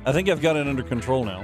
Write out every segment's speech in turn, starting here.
I think I've got it under control now.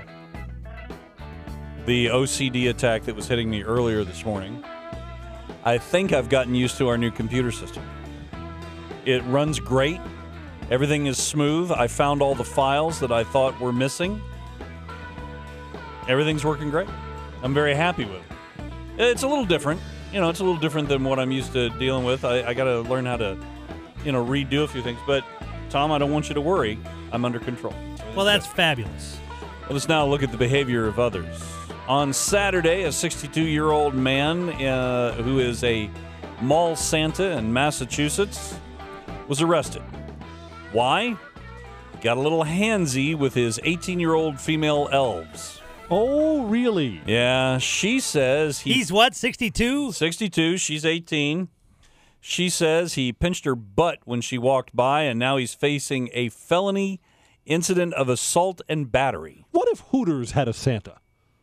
The OCD attack that was hitting me earlier this morning. I think I've gotten used to our new computer system. It runs great. Everything is smooth. I found all the files that I thought were missing. Everything's working great. I'm very happy with it. It's a little different. It's a little different than what I'm used to dealing with. I got to learn how to, redo a few things. But, Tom, I don't want you to worry. I'm under control. Well, that's fabulous. Let's now look at the behavior of others. On Saturday, a 62-year-old man who is a mall Santa in Massachusetts was arrested. Why? Got a little handsy with his 18-year-old female elves. Oh, really? Yeah, she says he's what, 62? 62, she's 18. She says he pinched her butt when she walked by, and now he's facing a felony incident of assault and battery. What if Hooters had a Santa?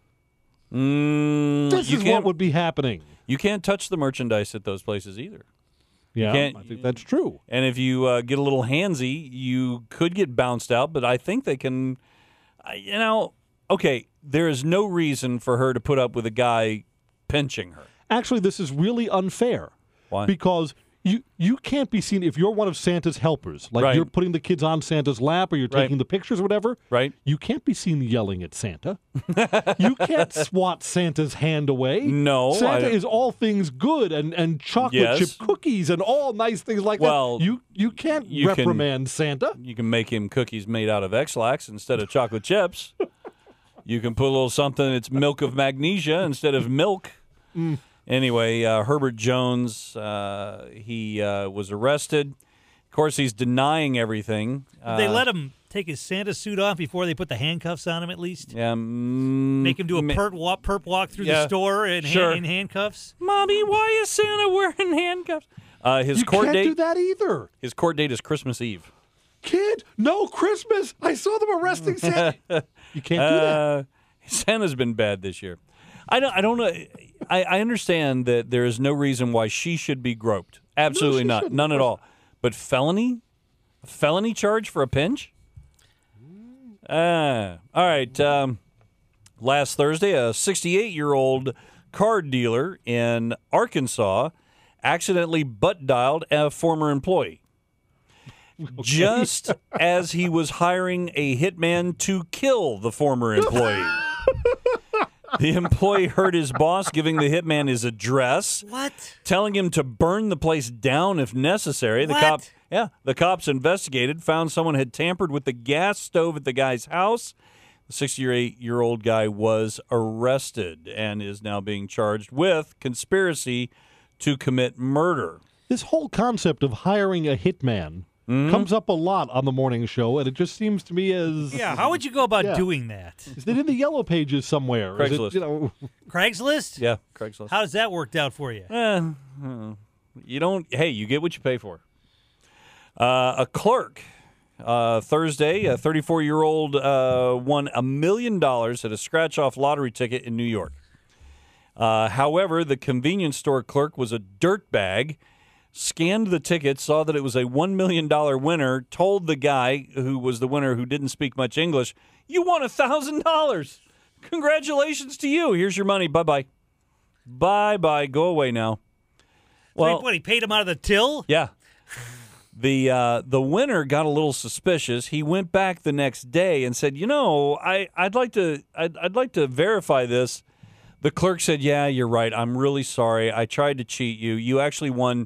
This is what would be happening. You can't touch the merchandise at those places either. Yeah, I think that's true. And if you get a little handsy, you could get bounced out, but I think they can, okay, there is no reason for her to put up with a guy pinching her. Actually, this is really unfair. Why? Because you can't be seen if you're one of Santa's helpers, like you're putting the kids on Santa's lap or you're taking the pictures or whatever. Right. You can't be seen yelling at Santa. You can't swat Santa's hand away. No. Santa is all things good and chocolate chip cookies and all nice things like that. You can't reprimand Santa. You can make him cookies made out of X-Lax instead of chocolate chips. You can put a little something that's milk of magnesia instead of milk. Anyway, Herbert Jones, he was arrested. Of course, he's denying everything. They let him take his Santa suit off before they put the handcuffs on him, at least? Yeah. Make him do a perp walk through the store in handcuffs? Mommy, why is Santa wearing handcuffs? You can't do that either. His court date is Christmas Eve. Kid, no Christmas. I saw them arresting Santa. You can't do that. Santa's been bad this year. I don't know. I understand that there is no reason why she should be groped. Absolutely not. None at all. But felony? A felony charge for a pinch? All right. Last Thursday, a 68-year-old card dealer in Arkansas accidentally butt-dialed a former employee. Okay. Just as he was hiring a hitman to kill the former employee. The employee heard his boss giving the hitman his address. What? Telling him to burn the place down if necessary. What? The cops investigated, found someone had tampered with the gas stove at the guy's house. The 68-year-old guy was arrested and is now being charged with conspiracy to commit murder. This whole concept of hiring a hitman comes up a lot on the morning show, and it just seems to me as... Yeah, how would you go about doing that? Is it in the yellow pages somewhere? Craigslist. Craigslist? Yeah, Craigslist. How does that work out for you? You don't... Hey, you get what you pay for. A clerk, Thursday, a 34-year-old won $1 million at a scratch-off lottery ticket in New York. However, the convenience store clerk was a dirtbag, scanned the ticket, saw that it was a $1 million winner, told the guy who was the winner who didn't speak much English, "You won $1,000. Congratulations to you. Here's your money. Bye-bye. Bye-bye. Go away now." Well, what, he paid him out of the till? Yeah. The winner got a little suspicious. He went back the next day and said, I'd like to verify this. The clerk said, "Yeah, you're right. I'm really sorry. I tried to cheat you. You actually won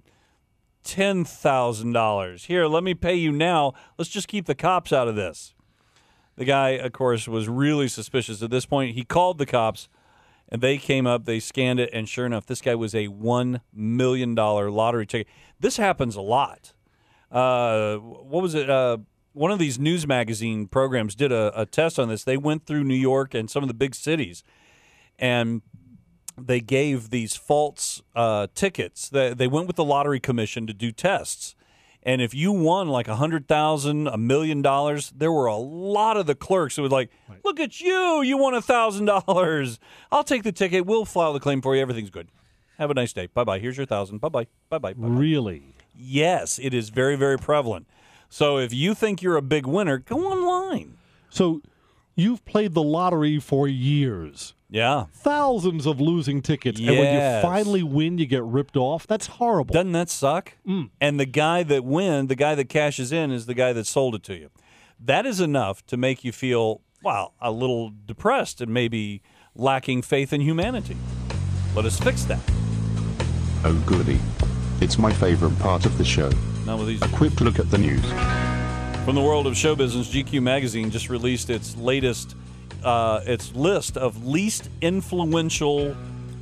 $10,000. Here, let me pay you now. Let's just keep the cops out of this." The guy, of course, was really suspicious at this point. He called the cops, and they came up, they scanned it, and sure enough, this guy was a $1 million lottery ticket. This happens a lot. What was it? One of these news magazine programs did a test on this. They went through New York and some of the big cities, and they gave these false tickets. They went with the lottery commission to do tests. And if you won like $100,000, $1 million, there were a lot of the clerks who would like, "Look at you, you won $1,000. I'll take the ticket. We'll file the claim for you. Everything's good. Have a nice day. Bye-bye. Here's your $1,000. Bye-bye. Bye-bye. Bye-bye." Really? Yes, it is very, very prevalent. So if you think you're a big winner, go online. So you've played the lottery for years. Yeah. Thousands of losing tickets. Yes. And when you finally win, you get ripped off. That's horrible. Doesn't that suck? And the guy that cashes in is the guy that sold it to you. That is enough to make you feel, a little depressed and maybe lacking faith in humanity. Let us fix that. Oh, goody. It's my favorite part of the show. Not with these. A quick look at the news. From the world of show business, GQ magazine just released its latest its list of least influential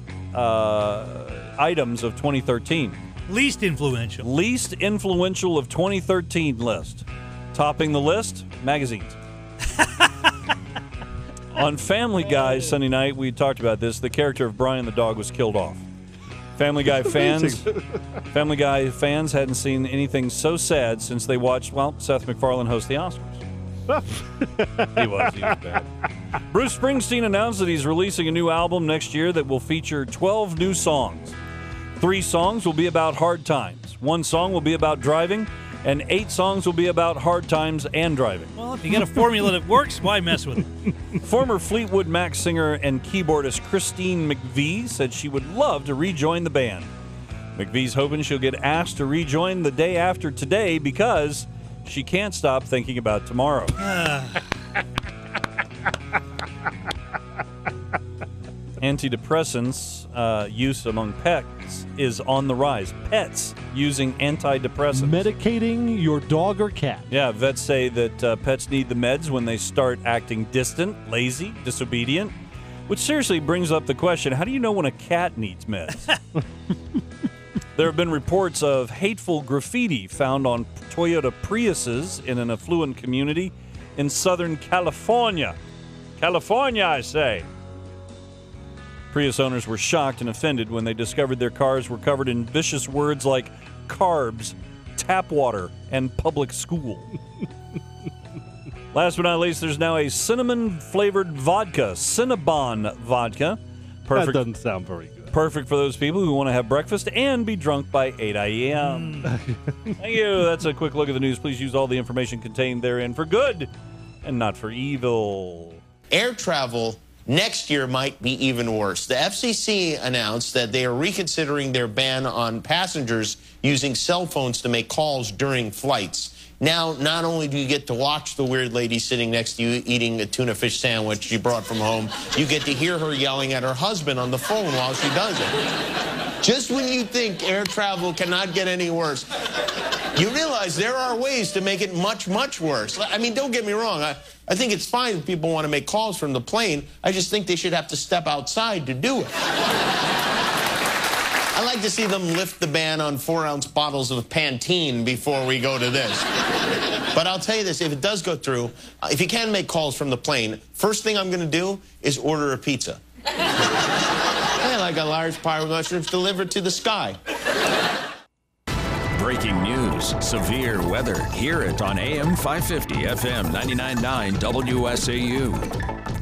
items of 2013. Least influential. Least influential of 2013 list. Topping the list, magazines. On Family Guy Sunday night, we talked about this. The character of Brian the dog was killed off. Family Guy fans hadn't seen anything so sad since they watched, Seth MacFarlane host the Oscars. He was bad. Bruce Springsteen announced that he's releasing a new album next year that will feature 12 new songs. 3 songs will be about hard times. 1 song will be about driving, and 8 songs will be about hard times and driving. Well, if you get a formula that works, why mess with it? Former Fleetwood Mac singer and keyboardist Christine McVie said she would love to rejoin the band. McVie's hoping she'll get asked to rejoin the day after today because she can't stop thinking about tomorrow. Antidepressants use among pets is on the rise. Pets using antidepressants. Medicating your dog or cat. Yeah, vets say that pets need the meds when they start acting distant, lazy, disobedient. Which seriously brings up the question, how do you know when a cat needs meds? There have been reports of hateful graffiti found on Toyota Priuses in an affluent community in Southern California. California, I say. Prius owners were shocked and offended when they discovered their cars were covered in vicious words like carbs, tap water, and public school. Last but not least, there's now a cinnamon-flavored vodka, Cinnabon vodka. Perfect. That doesn't sound very good. Perfect for those people who want to have breakfast and be drunk by 8 a.m. Thank you. That's a quick look at the news. Please use all the information contained therein for good and not for evil. Air travel next year might be even worse. The FCC announced that they are reconsidering their ban on passengers using cell phones to make calls during flights. Now, not only do you get to watch the weird lady sitting next to you eating a tuna fish sandwich she brought from home, you get to hear her yelling at her husband on the phone while she does it. Just when you think air travel cannot get any worse, you realize there are ways to make it much, much worse. I mean, don't get me wrong. I think it's fine if people want to make calls from the plane. I just think they should have to step outside to do it. I like to see them lift the ban on 4-ounce bottles of Pantene before we go to this. But I'll tell you this, if it does go through, if you can make calls from the plane, first thing I'm going to do is order a pizza. I like a large pie with mushrooms delivered to the sky. Breaking news, severe weather. Hear it on AM 550, FM 99.9 WSAU.